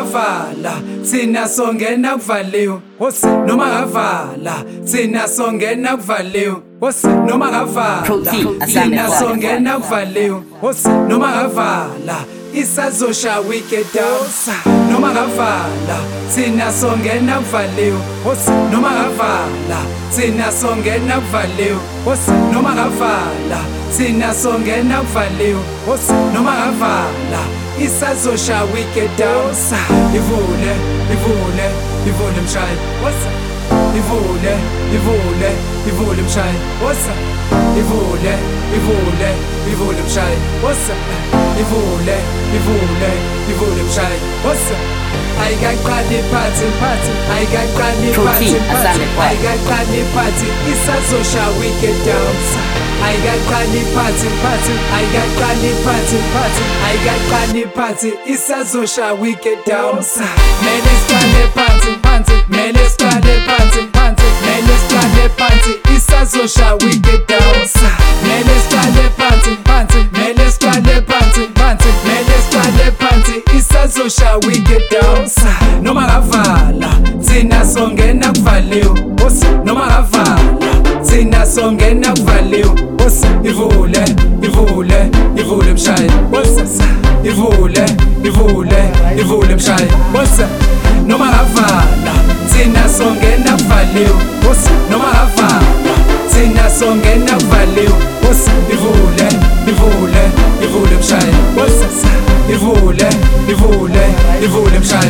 ngavala thina songena kuvaliwe noma ngavala thina songena kuvaliwe noma ngavala thina songena kuvaliwe noma ngavala isazosha wicked dance noma ngavala thina songena kuvaliwe noma ngavala thina songena kuvaliwe noma ngavala thina songena kuvaliwe noma ngavala isazosha wicked dance ivule ivule ivule mshayi ivule ivule ivule mshayi ivule ivule ivule mshayi ivule ivule ivule mshayi ayikaqali party ayikaqali party ayikaqali party isazosha wicked dance ayikaqali party ayikaqali party ayikaqali party isazosha wicked dance mele siqale party mele siqale party mele siqale party isazosha wicked dance mele siqale party mele siqale party mele siqale party isazosha wicked dance noma ngavala thina songena kuvaliwe noma ngavala thina songena kuvaliwe ivule ivule ivule mshayi ivule ivule ivule mshayi noma ngavala thina songena kuvaliwe noma ngavala thina songena kuvaliwe ivule ivule ivule mshayi ivule ivule ivule mshayi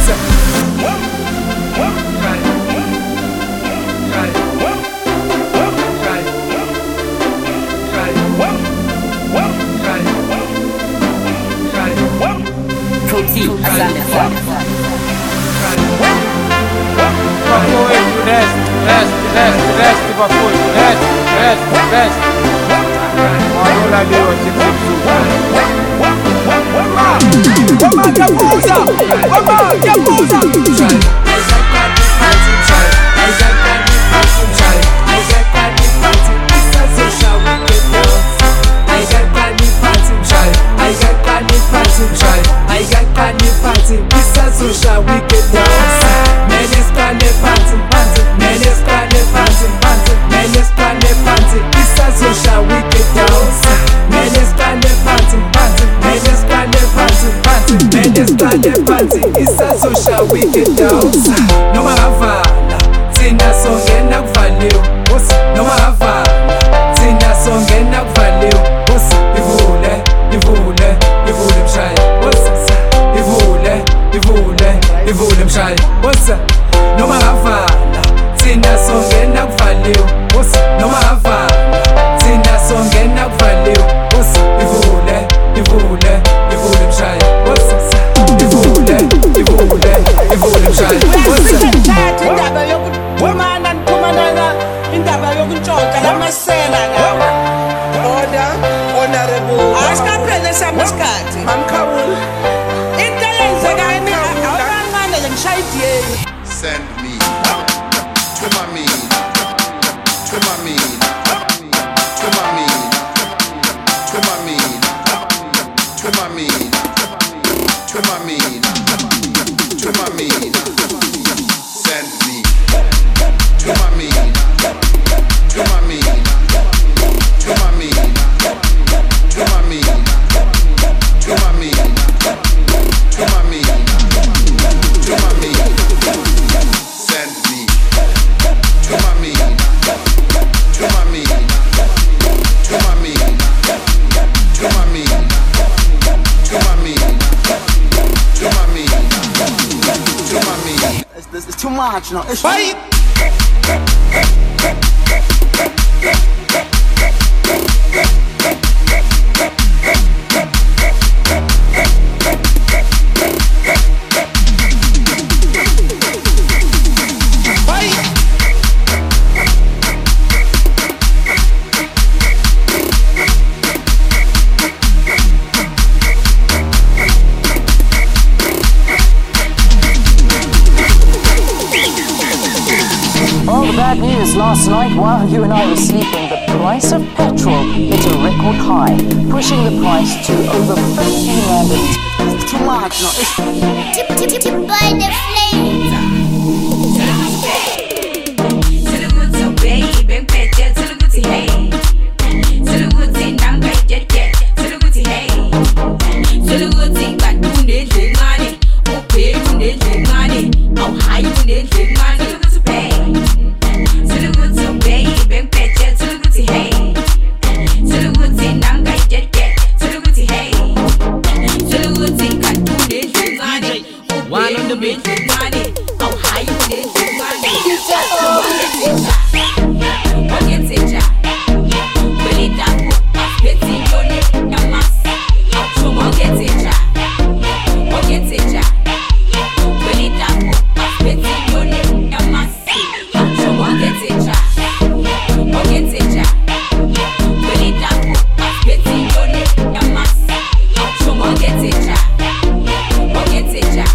isazosha wicked dance noma ngavala thina songena kuvaliwe noma ngavala thina songena kuvaliwe ivule ivule ivule mshayi ivule ivule ivule mshayi noma ngavala thina songena kuvaliwe noma ngavala thina songena kuvaliwe ivule ivule ivule mshayi ivule ivule ivule mshayi indaba yokuphumana niphumanana indaba yokuntshontsha lamasela lawa honorable asikaphele sami isikhathi mamkhawula into eyenzekani awukancane le ngishayidiyeni send me to my mean to my mean to my mean to my mean to my mean to my mean to my mean send me to my mean to my mean to my mean to my mean to my mean to my mean to my mean send me to my mean to my mean to my mean to my mean to my mean to my mean to my mean it's too much, you know. It's why All the bad news last night while you and I were sleeping, the price of petrol hit a record high, pushing the price to over 15 rand. It's too much, no. It's By the flames. One on the beat, money. How high you need money? Forget it, ja. Well, it up, get it, don't it, your mass. So, forget it, ja. Forget it, ja. Well, it up, get it, don't it, your mass. So, forget it, ja. Forget it, ja. Well, it up, get it, don't it, your mass. So, forget it, ja. Forget it, ja.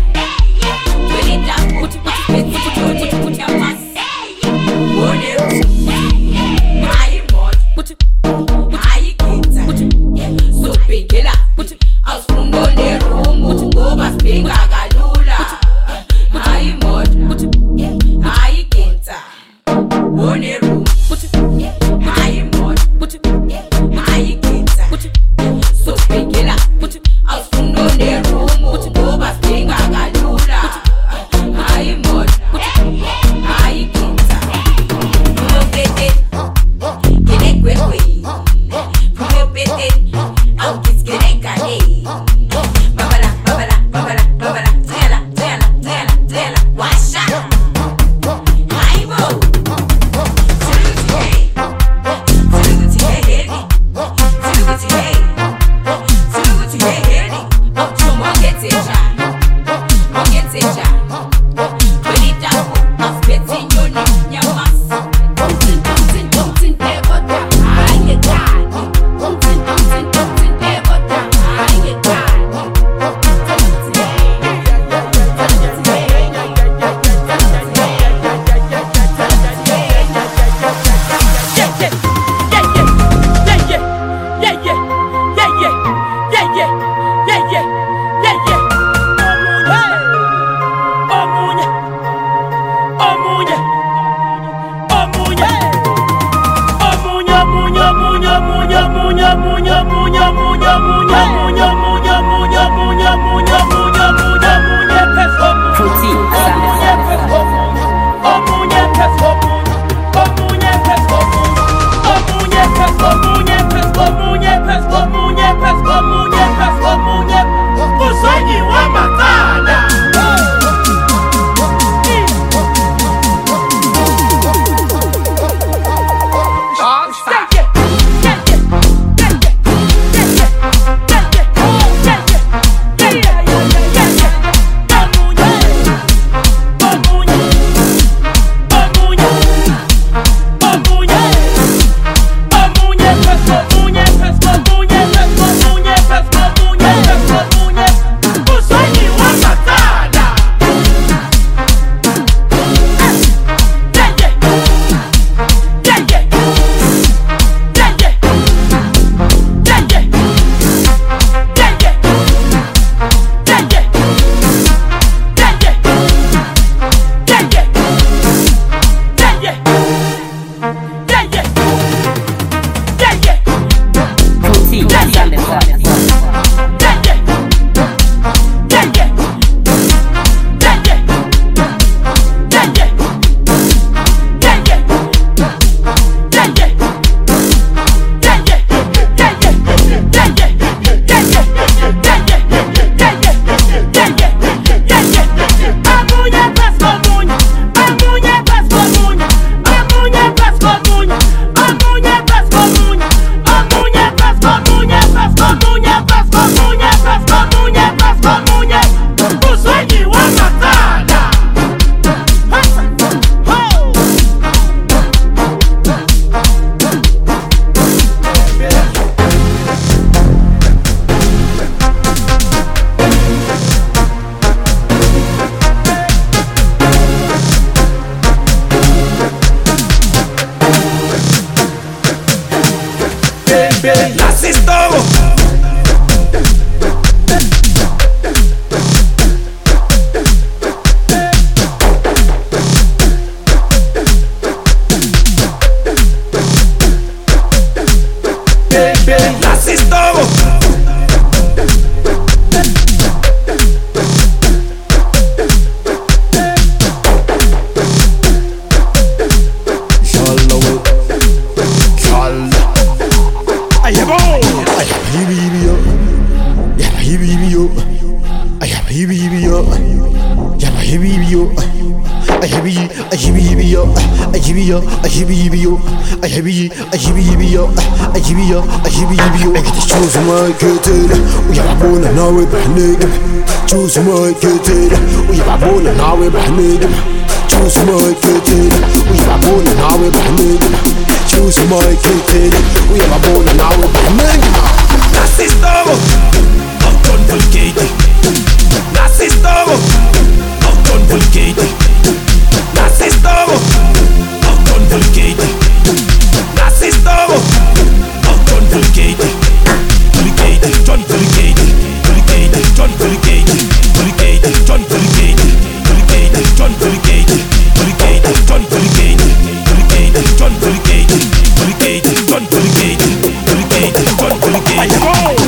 yo. Yaba hibi yo. I heavy yo. I heavy yo. I heavy yo. I heavy yo. I heavy yo. I heavy yo. I get to choose my kid. We have a bone and now we're behind. Choose my kid. We have a bone and now we're behind. Choose my kid. We have a bone and now we're behind. Choose my kid. We have a bone and now we're behind. Nasistoro, auto-vulgated. Nasistoro, auto-vulgated. Nasistoro, auto-vulgated. Nasistoro, auto-vulgated. Vulgated, John vulgated. Vulgated, John vulgated. Vulgated, John vulgated. Vulgated, John vulgated. Vulgated, John vulgated. Vulgated, John vulgated. Vulgated, John vulgated. Vulgated, John vulgated.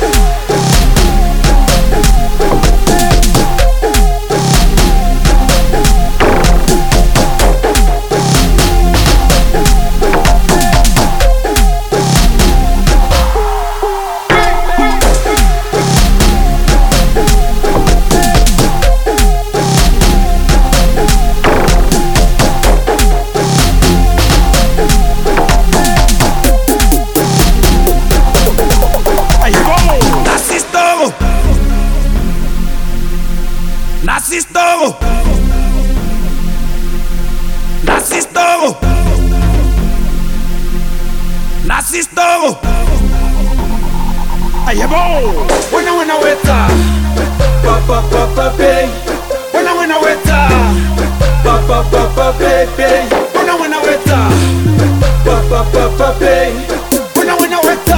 Nasistoro, Nasistoro, Nasistoro. Ayabo, when I weta, pa pay. When I weta, pa pay. When I weta, pa pay. When I weta,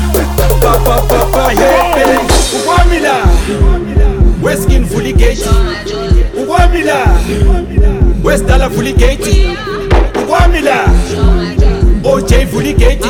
pa pay. Uwamila, West Skin fully gated. Uwamila, West Dollar fully gated. Uwamila, OJ fully gated.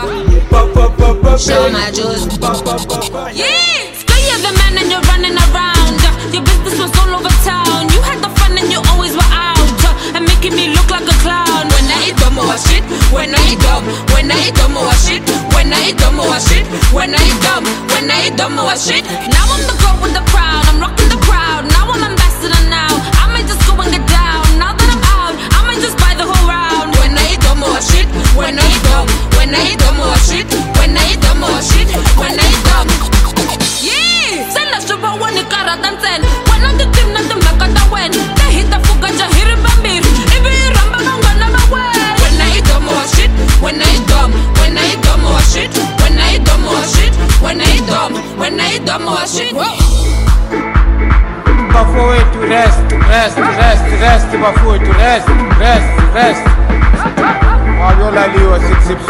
Show my juice. Yeah, still you're the man and you're running around. Your business was all over town. You had the fun and you always were out and making me look like a clown. When I eat dumb or shit, when I eat dumb, when I eat dumb or shit, when I eat dumb or shit, when I eat dumb, when I eat dumb or shit. Now I'm the girl with the crown. I'm rocking the crowd. Now I'm ambassador now. I might just go and get down. Now that I'm out, I might just buy the whole round. When I eat dumb or shit, when I eat dumb, when I eat dumb or shit, when I eat dumb or shit, when I eat dumb. Yeah, send us to one when you got a dancing. When I did him, nothing back at the when. They hit the fuga, just hear it bambir. If you ramba, I'm gonna never win. When I eat dumb or shit, when I eat dumb, when I eat dumb or shit, when I eat dumb or shit, when I eat dumb, when I eat dumb or shit. Before to rest, before to rest. Maviola Leo 6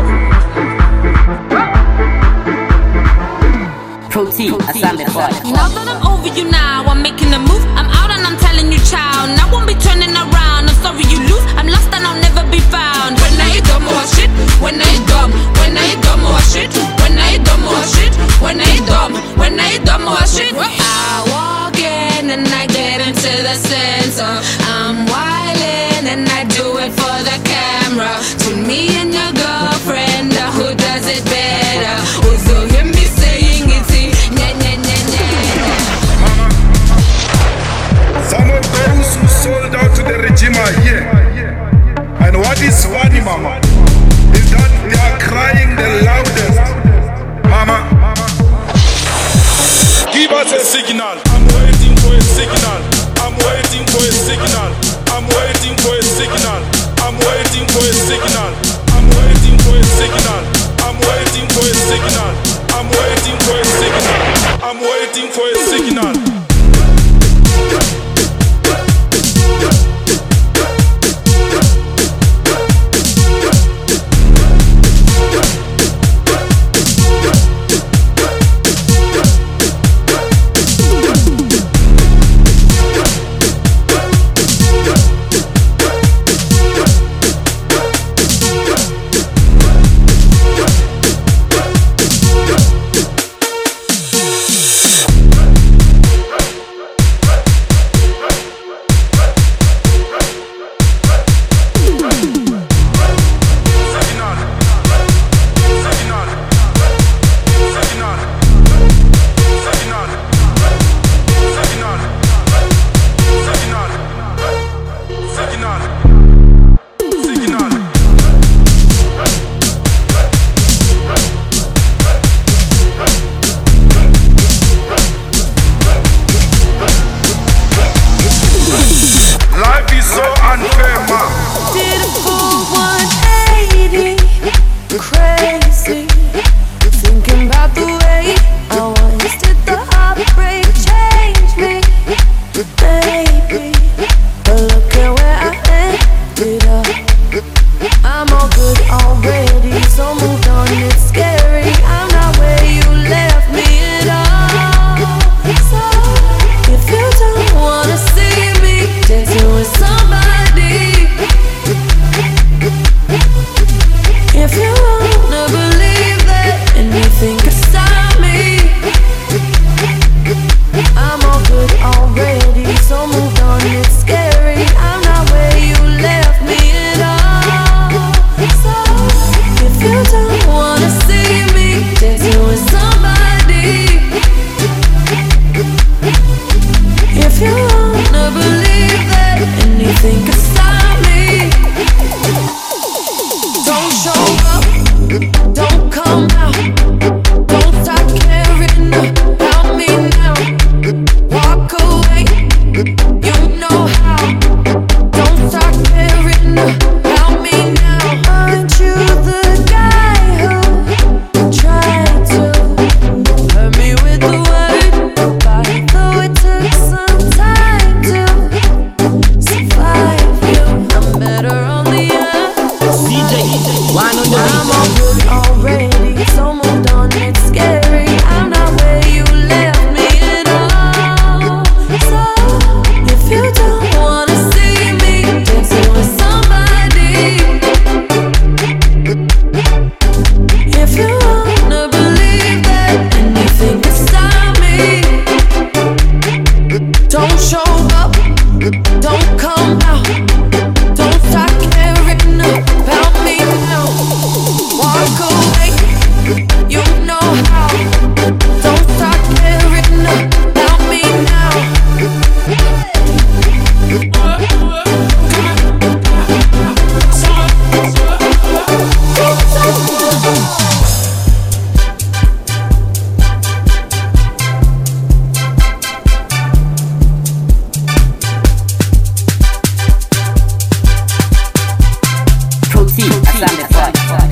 Protein, assembled boy. Now that I'm over you now, I'm making a move. I'm out and I'm telling you chow. Now I won't be turning around. I'm sorry you lose. I'm lost and I'll never be found. When I eat dumb or shit, when I eat dumb, when I eat dumb or shit, when I eat dumb or shit, when I eat dumb, when I eat dumb or shit. I walk in and I get into the center. I'm wildin' and I do it for the camera. To me and your girlfriend, who does it better? Also hear me saying it. Some of those who sold out to the regime are here. And what is funny, mama, is that they are crying the loudest. Mama, give us a signal. I'm waiting for a signal. I'm waiting for a signal. I'm waiting for a signal. I'm waiting for a signal. I'm waiting for a signal. I'm waiting for a signal. I'm waiting for a signal. I'm waiting for a signal. you wanna believe that anything can stop me, don't show up, don't come out, don't stop caring about me now. Walk away, you know how. Don't stop caring about me now. Aren't you the guy who tried to hurt me with the word goodbye? Though it took some time to survive you, I'm better on the DJ, one on the I'm all good already, so moved on, it's scary. I'm not where you left me at all. So if you don't wanna see me dancing with somebody, if you wanna believe that anything can stop me, don't show up, don't come out, don't stop caring about me now. Walk away, you know how. Don't stop caring about me now. Proceed, Asante Boy.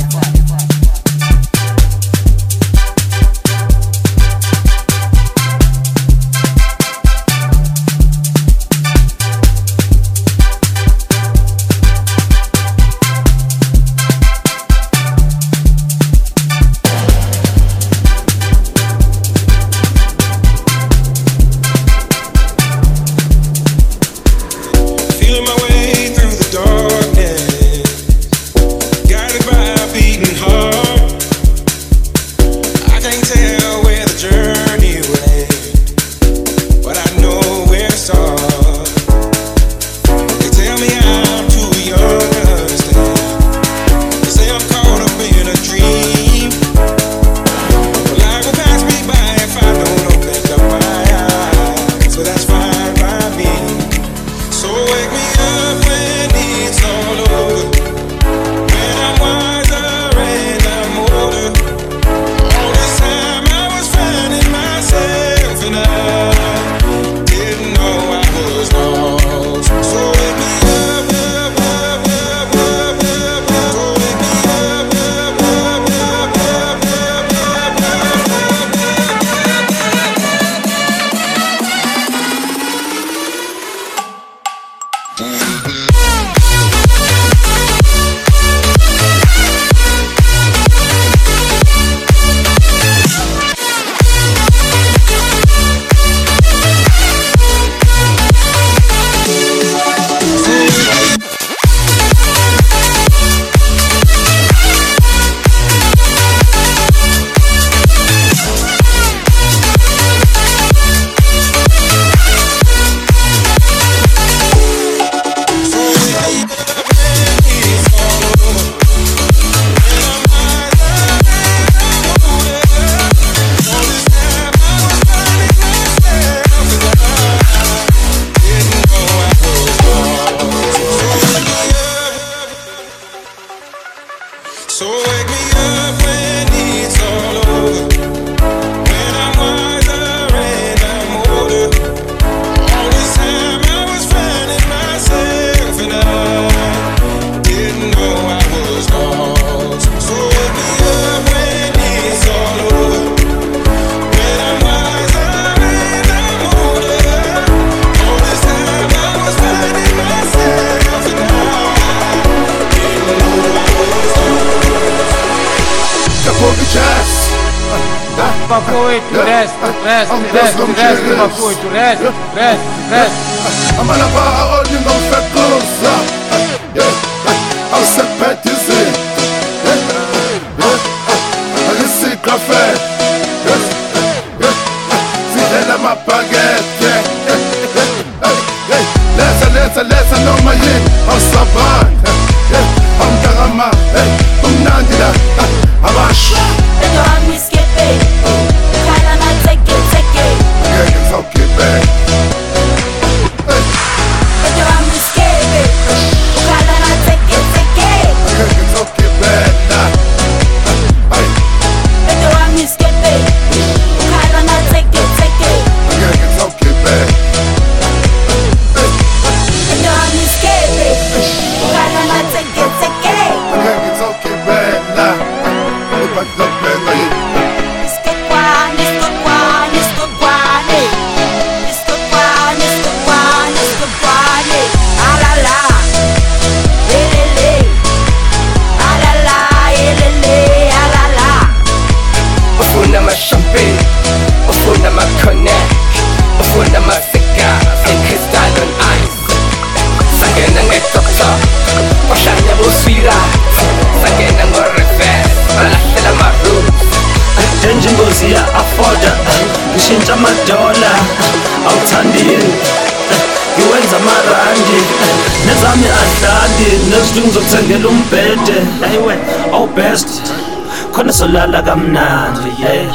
Feeling my way through the darkness, guided by a beating heart. I can't tell where the journey will end, but I know where to start. They tell me I'm too young to understand. They say I'm caught up in a dream. Well, life will pass me by if I don't open up my eyes, so that's fine by me. So wake me up when it's all over, when I'm wiser and I'm older. All this time I was finding myself and I didn't know I was lost. So wake me up, up, up, up, up, up, up. So wake me up, up, up, up, up, So wake me up when it's all over, when I'm wiser and I'm older. All this time I was finding myself and I didn't know I was lost. So wake me up when it's all over, when I'm wiser and I'm older. All this time I was finding myself and I didn't know I was lost. Jazz. Bafouet, tu restes, Bafouet, tu restes. I'm on a bar, you know, fat clothes. I'll set back to see. I can see café. See that I'm a baguette. Let's know my yin. I'm Saban. I'm Darama. I'm Nandida. I'm Ash. And you're on me skipping. Kinda not take it. Yeah, it's okay, babe. Uthi ngizokuthengela umbhede ayiwe oh best khona solala kamnandi yeah.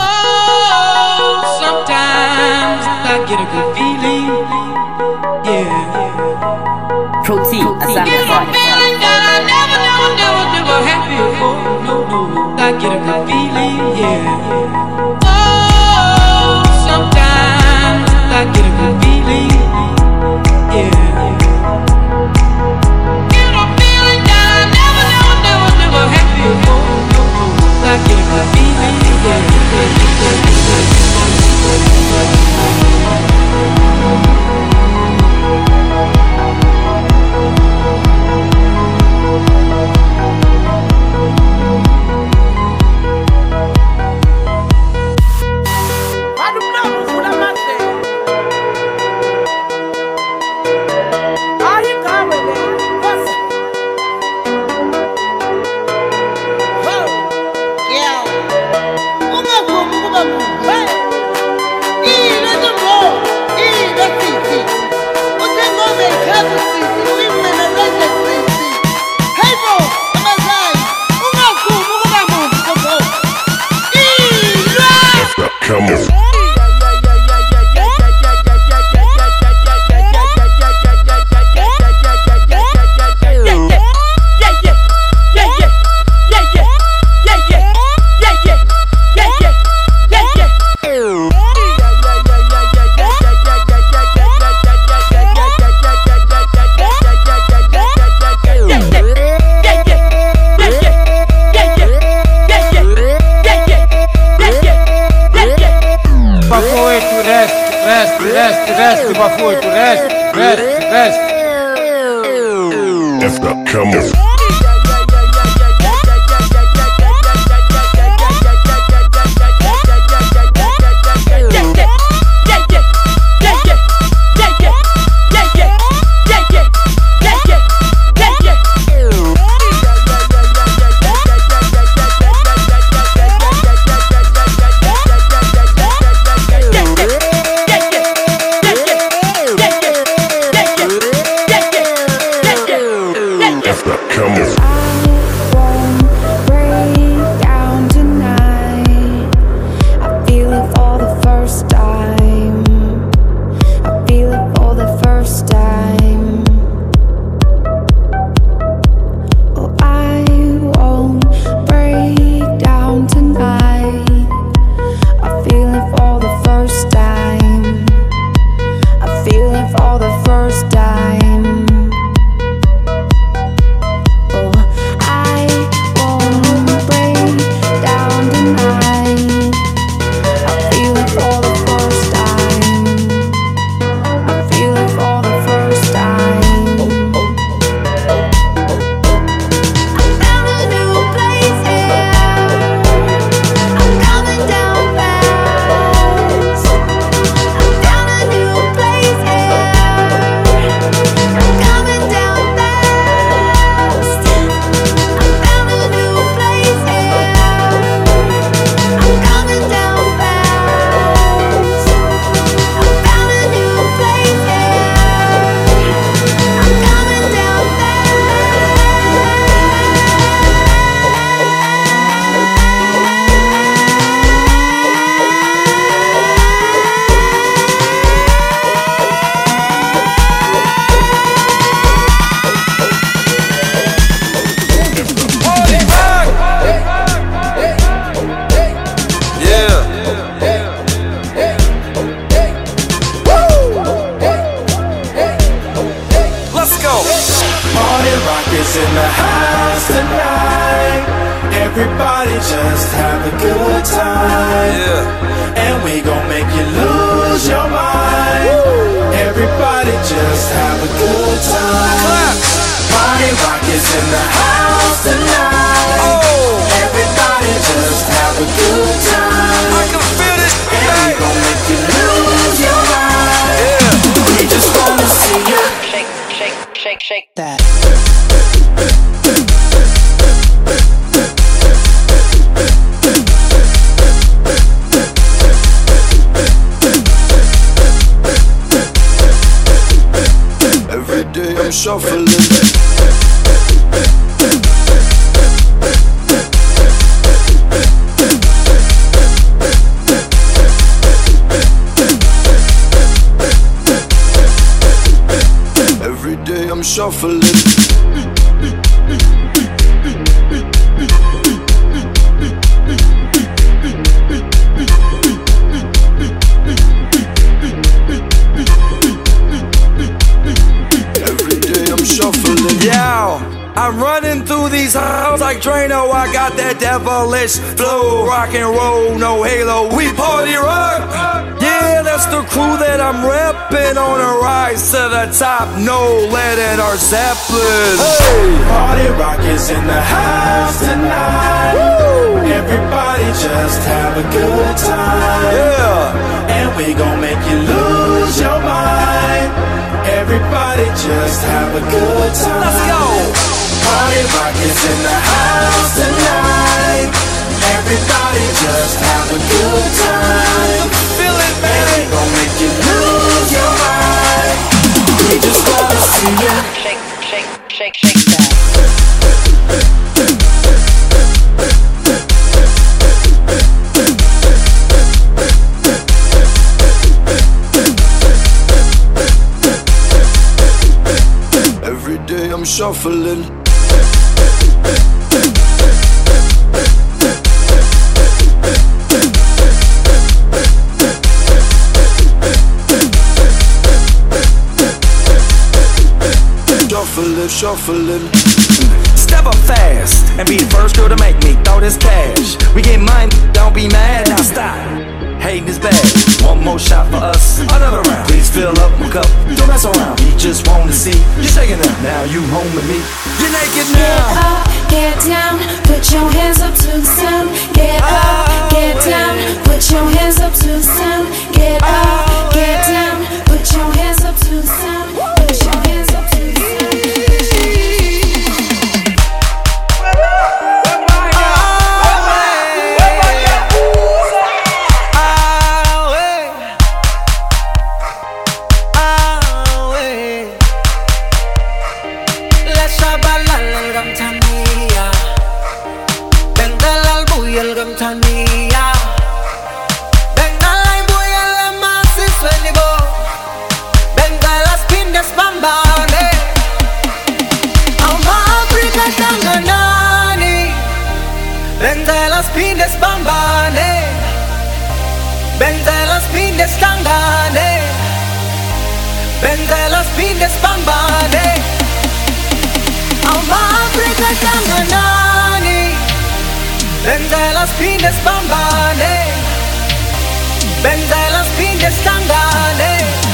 Sometimes I get a good feeling, yeah. Protein, Get a feeling that I never had before. No, I get a good feeling, yeah. Oh, sometimes I get a good feeling, yeah. Get a feeling that I never had before. No, I get a good feeling, yeah. Come on. Rest, bafo, tu rest. Come on. Everybody just have a good time, yeah. And we gon' make you lose your mind. Everybody just have a good time. Party rock is in the house tonight. Everybody just have a good time. I can feel this. And we gon' make you lose your mind, yeah. We just wanna see you shake that. Every day I'm shuffling. I'm shuffling. Every day I'm shuffling. Yo, I'm running through these halls like Drano. I got that devilish flow, rock and roll, no halo. We party rock. Yeah, that's the crew that I'm reppin' on a rise to the top. No lead in our Zeppelin. Hey, party rock is in the house tonight. Woo! Everybody just have a good time. Yeah, and we gon' make you lose your mind. Everybody just have a good time. Let's go. Party rock is in the house tonight. Everybody just have a good time. Feel it, baby. And we gon' make you lose your mind. We just wanna see you Shake that. Every day I'm shuffling. Shuffling. Step up fast and be the first girl to make me throw this cash. We get mine, don't be mad, now stop. Hating is bad. One more shot for us, another round. Please fill up my cup, don't mess around. We just wanna see you shaking up. Now you home with me, you're naked now. Get up, get down, put your hands up to the sound. Get up, get down, put your hands up to the sound. Get up, get down, put your hands up to the sound. Put your hands up to the sound. Pindes bambane, vente las pindes tangane, vente las pindes bambane. Alma Africa tanganani, vente las pindes bambane, vente las pindes tangane,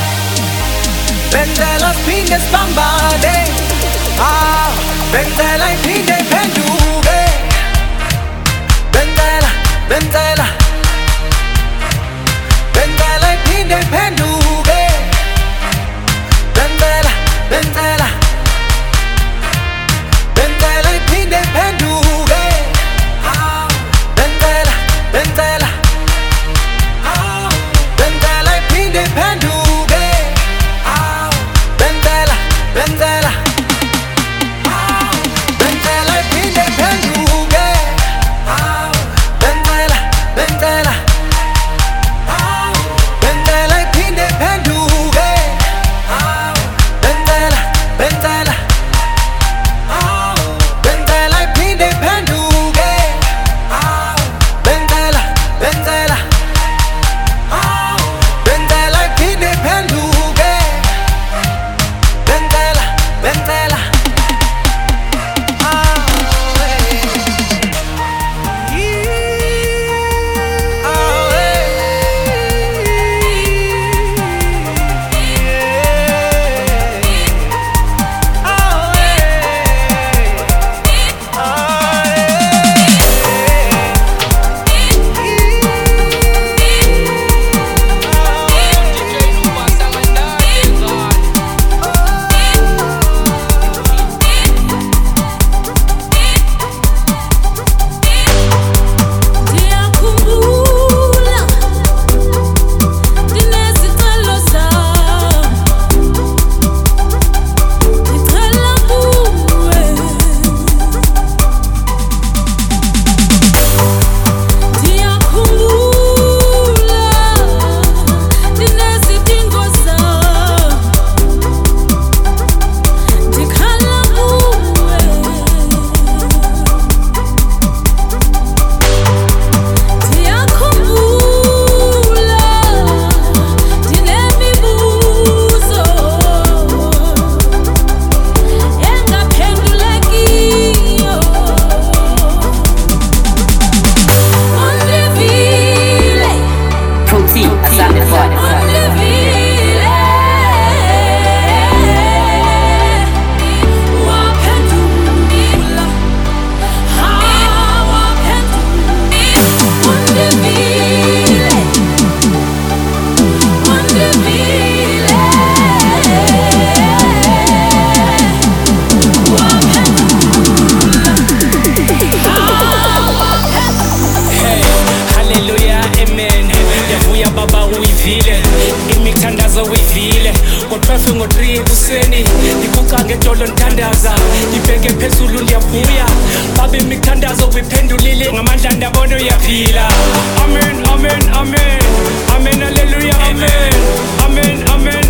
vente las pindes bambane. Ah, vente la pinde penduge. Vendela, vendela y pinde penduge. Vendela, vendela, vendela y pinde penduge. Vendela, vendela, vendela y pinde penduge. Vendela, vendela, ekuseni ikuca ngedolo nthandaza ngibheke phezulu ndiyavuya babe imithandazo biphendulile ngamandla ndabona uyaphila amen amen amen amen haleluya amen amen amen